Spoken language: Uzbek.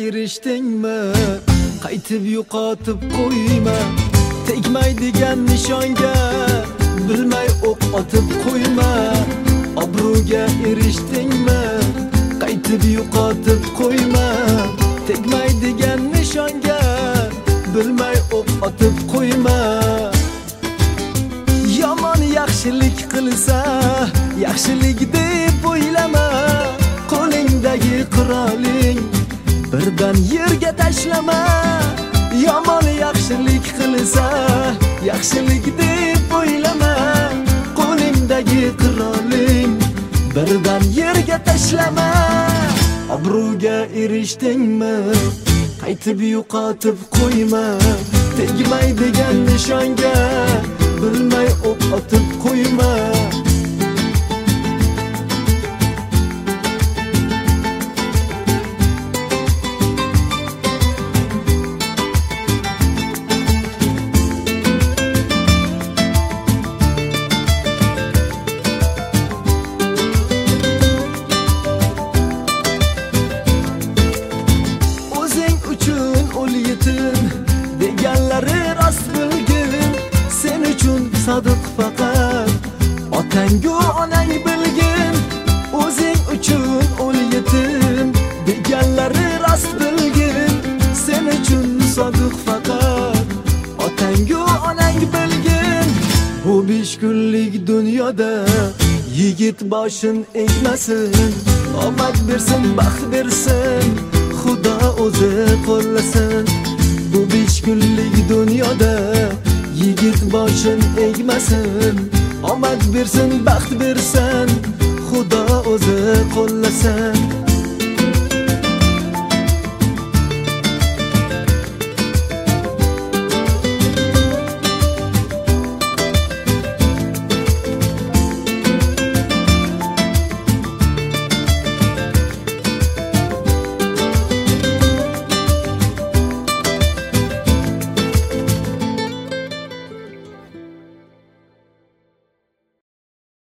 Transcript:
erishdingmi? Qaytib yo'qotib qo'yma, tegmaydigan nishonga bilmay o'q otib qo'yma. Obro'ga erishdingmi? Qaytib yo'qotib qo'yma, tegmaydigan nishonga bilmay o'q otib qo'yma. Yomon yaxshilik qilsa, yaxshilik deb o'ylama. Qo'lingdagi quroling birdan yerga tashlama. Yomon yaxshilik qilsa, yaxshilik deb o'ylama. Qo'lingdagi quroling birdan yerga tashlama. Obro'ga erishdingmi? Qaytib yo'qotib qo'yma, tegmaydigan nishonga bilmay o'q otib qo'yma. O'zing uchun o'l yetim deganlari rost bilgin. Sen uchun sodiq faqat otang-ku onang bilgin. O'zing uchun o'l yetim deganlari rost bilgin. Sen uchun sodiq faqat otang-ku onang bilgin. Bu 5 kunlik dunyoda yigit boshin egmasin. Omad bersin, baxt bersin, Xudo o'zi qo'llasin. Bu 5 kunlik dunyoda yigit boshin egmasin. Omad bersin, baxt bersin, Xudo o'zi qo'llasin.